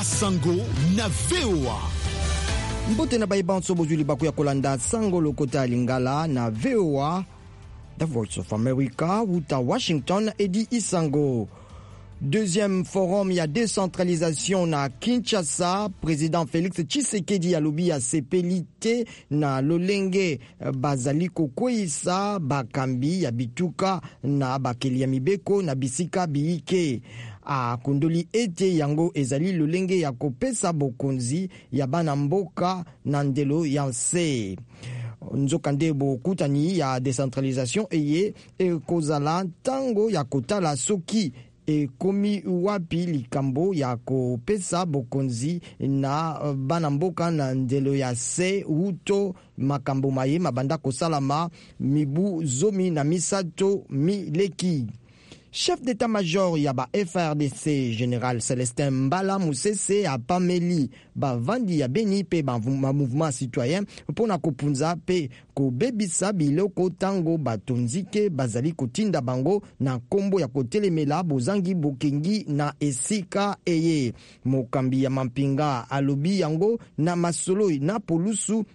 Basango na VOA. Mbote na baibanso bozuli baku ya kolanda sango lokota lingala na VOA, The Voice of America, Wuta Washington, Edi Isango. Deuxième forum ya décentralisation na Kinshasa, président Félix Tshisekedi alobi ya sepelite na lolenge bazali kokweyisa bakambi ya bituka na bakeli ya mibeko na bisika biike. A kundoli ete yango ezali lolenge ya kopesa bokonzi ya bana mboka na ndelo ya nse. Nzokande bokutani ya décentralisation eye ekozala tango ya kotala soki komi wapi likambo ya kopesa bokonzi na bana mboka na ndelo ya se uto makambo maye mabanda kosalama mibu zomi na misato mileki. Chef d'état-major ya ba FRDC Général Célestin Mbala Musese a pameli ba vandi ya Beni pe ba mouvement citoyen pona kopunza pe ko bebisa biloko tango batonzike bazali kotinda bango na kombo ya kotelemela bozangi bokengi na esika eye. Mokambi ya mampinga alobi yango na masolo na polusu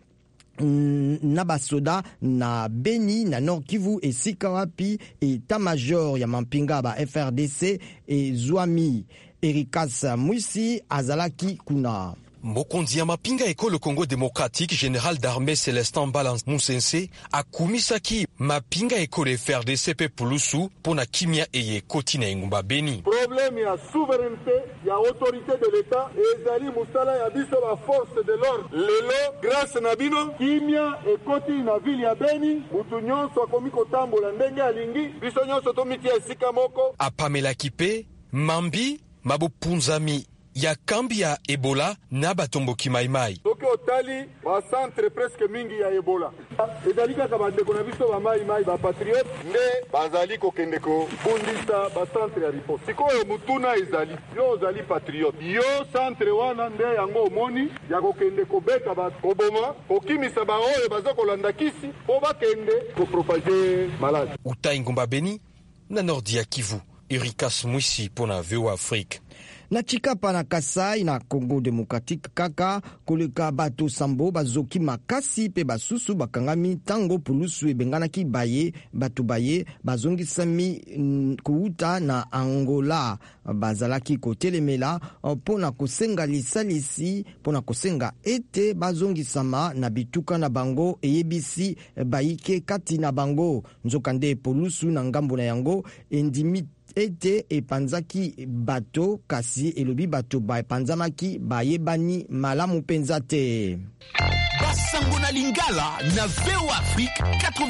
na basoda na Beni na Nord Kivu esika wapi état-major ya mampinga ba FRDC e Zwami Erikas Mwisi azalaki kuna. Mokonzi ya mapinga ekolo Congo démocratique général d'armée Célestin Mbala Musense akumisaki mapinga ekolo FRDC pe pulusu pona kimia eye koti na engumba Beni. Problème ya souveraineté ya autorité de l'état ezali musala ya biso ba force de l'ordre. Lelo grâce na bino kimia ekoti na ville ya Beni mutu nyonso akomi kotambola ndenge alingi biso nyonso tomiti esika moko. Apamela kipe mambi mabupunzami ya kambi ya Ebola na batomboki maimai. Toki otali ba centre presque mingi ya Ebola. Ezali kaka bandeko na biso ba maimai ba patriote nde bazali kokende ko bundisa ba centre ya riposte. Sikoyo mutuna ezali yo ozali patriote. Yo centre wana nde yango omoni ya kokende ko beta ba koboma kokimisa ba oyo bazakolanda kisi po bakende ko propager malade. Uta ngumba Beni na Nordi ya Kivu. Erikas Mwisi pona VOA Afrique. Na Chikapa na Kasai na Congo démocratique kaka koleka bato sambo bazoki makasi pe basusu bakangami tango pulusu ebenganaki baye bato baye bazongisami kuuta na Angola bazalaki kotelemela pona kosenga lisalisi pona kosenga ete bazongisama na bituka na bango eyebisi baike kati na bango nzokande pulusu na ngambo na yango endimi ete epanzaki bato kasi elobi bato ba epanzamaki bayebani malamu penza te. Basango na Lingala na VOA Afrique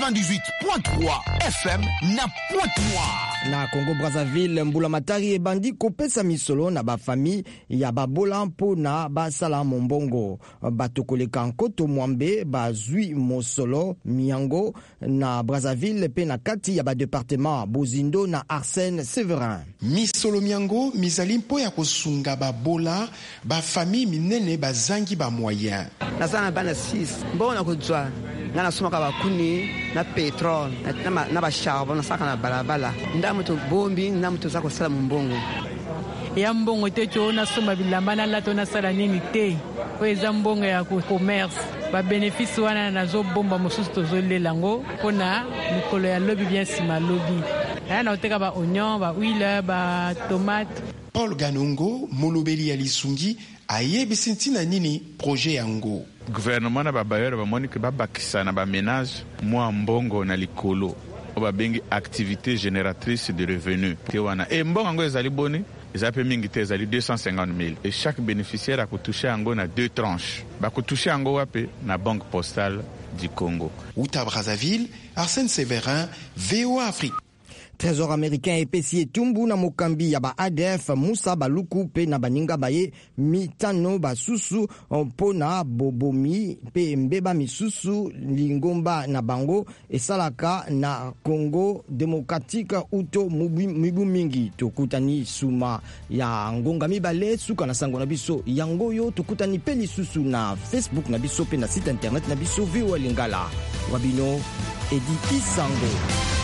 98.3 FM na Pointe-Noire. Na Congo Brazzaville mbula matari ebandi kopesa misolo na bafami ya babola mpo na basala mombongo. Bato koleka nkoto mwambe bazwi mosolo miango na Brazzaville pe na kati ya ba département Bozindo na Arsène Séverin. Misolo miango mizali mpo ya kosunga babola bafami minene bazangi ba moyen. Nazana bana 6 mbona kujwa ngana sumaka bakuni na petrol na ba charbon na saka na balabala ndamu to bombi ndamu to zako sala mbongo ya mbongo te to na soma bilamba na lato na sala nini te oeza mbongo ya commerce ba bénéfice wana na zo bomba mosusu to zo lelango pona mikolo ya lobby bien sima lobby na oteka ba oignon ba huile ba tomate. Paul Ganongo molobeli ya lisungi ayebisi ntina nini projet yango. Gouvernement na babayeur bamoni ke babakisa na bamenage mwa mbongo na likolo obabengi activité génératrice de revenus te wana mbongo yango ezali boni ezape mingi te ezali 250 000 et chaque bénéficiaire akotouche yango na 2 tranches bakotouche yango wape na banque postale du Congo. Uta Brazzaville, Arsène Séverin, VOA Afrique. Trésor américain epesi etumbu na mokambi ya ba ADF Musa Baluku pe na baninga baye mitano basusu mpona bobomi pe mbeba misusu lingomba na bango esalaka na Congo démocratique uto mibu mingi. Tokutani suma ya ngonga mibale suka na sango na biso yango yo tokutani pe lisusu na Facebook na biso pe na site internet na biso VOA Lingala. Wabino Edi Isango.